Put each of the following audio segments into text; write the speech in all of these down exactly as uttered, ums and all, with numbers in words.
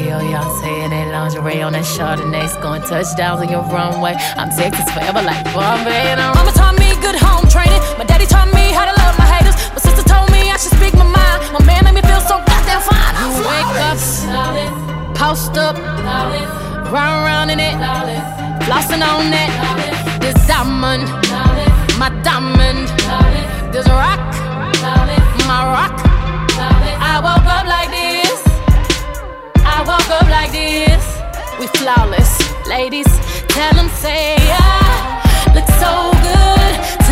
Beyonce in that lingerie on that Chardonnay, scoring touchdowns on your runway. I'm Texas forever like Bombay. And I'm Mama taught me good home training. My daddy taught me how to love my haters. My sister told me I should speak my mind. My man made me feel so goddamn fine. You wake up, post up, round round in it, flossing on that. This diamond, my diamond. This rock, my rock. I woke up like this. I woke up like this. We flawless, ladies. Tell them, say, I look so good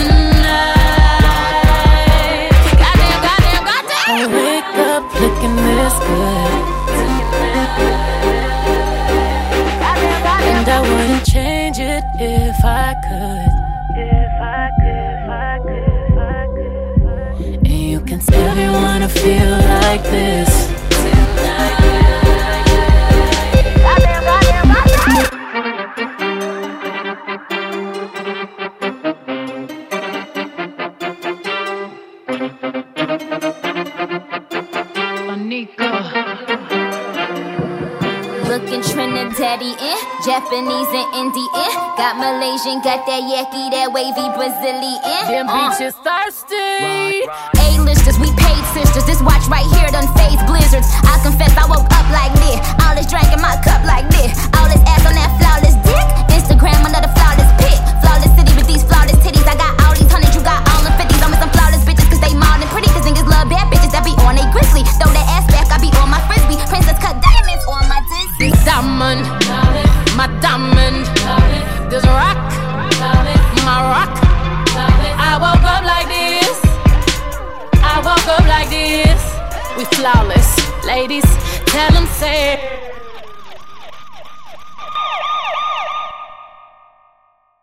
tonight. Goddamn, goddamn, goddamn. I wake up looking this good. And I wouldn't change it if I could. If I could, if I could, if I could. And you can tell me wanna feel like this. Looking Trinidadian, Japanese and Indian. Got Malaysian, got that yaki, that wavy Brazilian. Them uh. bitches thirsty. A-listers, we paid sisters. This watch right here done phase blizzards. I confess I woke up like this. All this drink in my cup like this. All this ass on that flawless dick. Instagram another flawless pic. Flawless city with these flawless titties. I got all these hundreds, you got all the fifties. I'm with some flawless bitches cause they mild and pretty. Cause niggas love bad bitches that be on they grizzly. Throw that ass back, I be on my frisbee. Princess cut diamonds on my disc. This diamond, my diamond. This rock, my rock. I woke up like this. I woke up like this. We flawless, ladies. Tell them, say